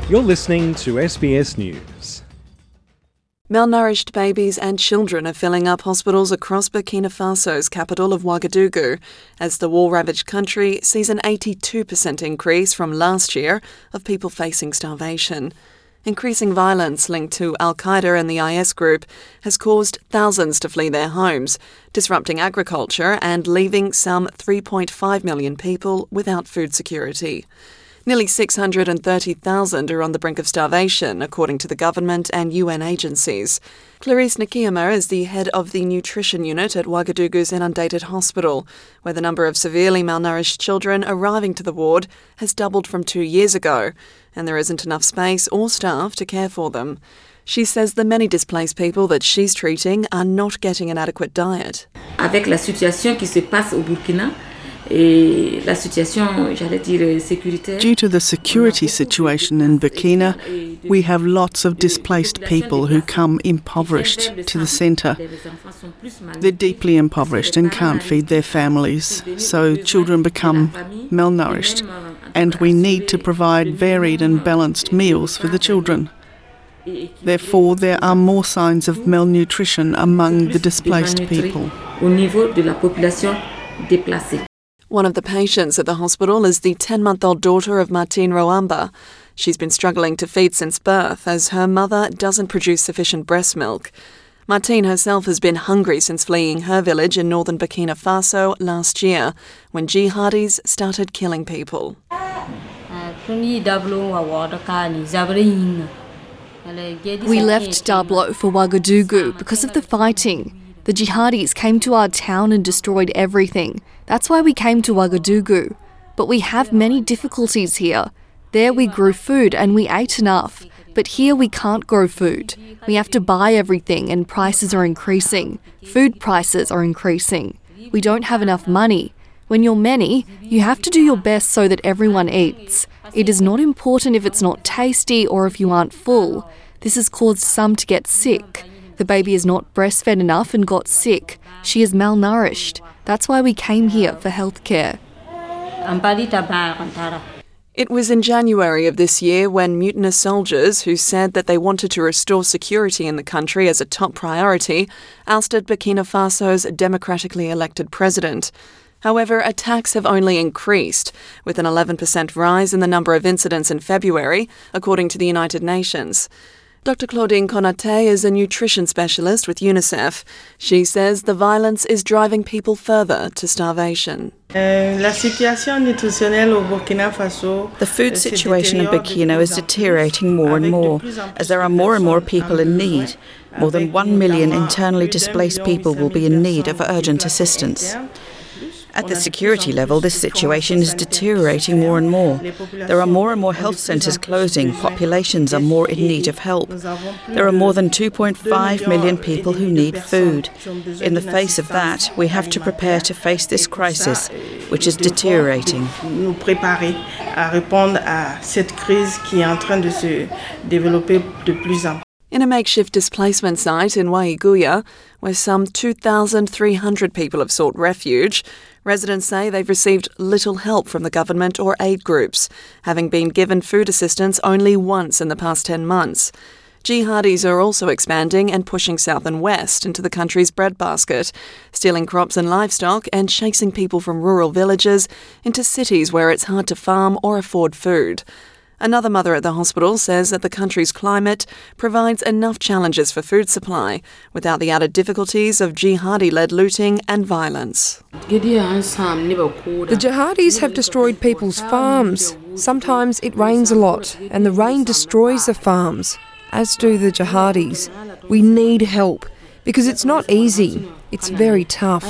You're listening to SBS News. Malnourished babies and children are filling up hospitals across Burkina Faso's capital of Ouagadougou as the war-ravaged country sees an 82% increase from last year of people facing starvation. Increasing violence linked to Al-Qaeda and the IS group has caused thousands to flee their homes, disrupting agriculture and leaving some 3.5 million people without food security. Nearly 630,000 are on the brink of starvation, according to the government and UN agencies. Clarice Nakiyama is the head of the nutrition unit at Ouagadougou's inundated hospital, where the number of severely malnourished children arriving to the ward has doubled from 2 years ago, and there isn't enough space or staff to care for them. She says the many displaced people that she's treating are not getting an adequate diet. Avec la situation qui se passe au Burkina, due to the security situation in Burkina, we have lots of displaced people who come impoverished to the centre. They're deeply impoverished and can't feed their families, so children become malnourished, and we need to provide varied and balanced meals for the children. Therefore, there are more signs of malnutrition among the displaced people. One of the patients at the hospital is the 10-month-old daughter of Martine Roamba. She's been struggling to feed since birth as her mother doesn't produce sufficient breast milk. Martine herself has been hungry since fleeing her village in northern Burkina Faso last year, when jihadis started killing people. We left Dablo for Ouagadougou because of the fighting. The jihadis came to our town and destroyed everything. That's why we came to Ouagadougou. But we have many difficulties here. There we grew food and we ate enough. But here we can't grow food. We have to buy everything and prices are increasing. Food prices are increasing. We don't have enough money. When you're many, you have to do your best so that everyone eats. It is not important if it's not tasty or if you aren't full. This has caused some to get sick. The baby is not breastfed enough and got sick. She is malnourished. That's why we came here for healthcare. It was in January of this year when mutinous soldiers who said that they wanted to restore security in the country as a top priority ousted Burkina Faso's democratically elected president. However, attacks have only increased, with an 11% rise in the number of incidents in February, according to the United Nations. Dr. Claudine Konate is a nutrition specialist with UNICEF. She says the violence is driving people further to starvation. The food situation in Burkina is deteriorating more and more, as there are more and more people in need. More than 1 million internally displaced people will be in need of urgent assistance. At the security level, this situation is deteriorating more and more. There are more and more health centres closing. Populations are more in need of help. There are more than 2.5 million people who need food. In the face of that, we have to prepare to face this crisis, which is deteriorating. In a makeshift displacement site in Waiguya, where some 2,300 people have sought refuge, residents say they've received little help from the government or aid groups, having been given food assistance only once in the past 10 months. Jihadis are also expanding and pushing south and west into the country's breadbasket, stealing crops and livestock and chasing people from rural villages into cities where it's hard to farm or afford food. Another mother at the hospital says that the country's climate provides enough challenges for food supply without the added difficulties of jihadi-led looting and violence. The jihadis have destroyed people's farms. Sometimes it rains a lot and the rain destroys the farms, as do the jihadis. We need help because it's not easy. It's very tough.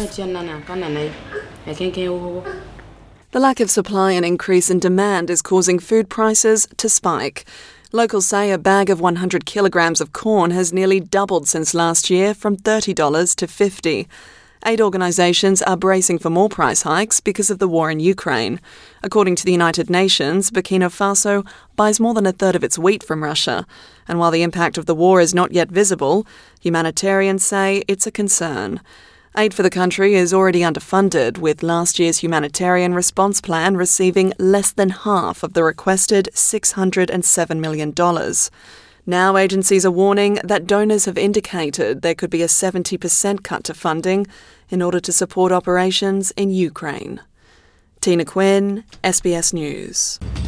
The lack of supply and increase in demand is causing food prices to spike. Locals say a bag of 100 kilograms of corn has nearly doubled since last year, from $30 to $50. Aid organisations are bracing for more price hikes because of the war in Ukraine. According to the United Nations, Burkina Faso buys more than a third of its wheat from Russia. And while the impact of the war is not yet visible, humanitarians say it's a concern. Aid for the country is already underfunded, with last year's humanitarian response plan receiving less than half of the requested $607 million. Now agencies are warning that donors have indicated there could be a 70% cut to funding in order to support operations in Ukraine. Tina Quinn, SBS News.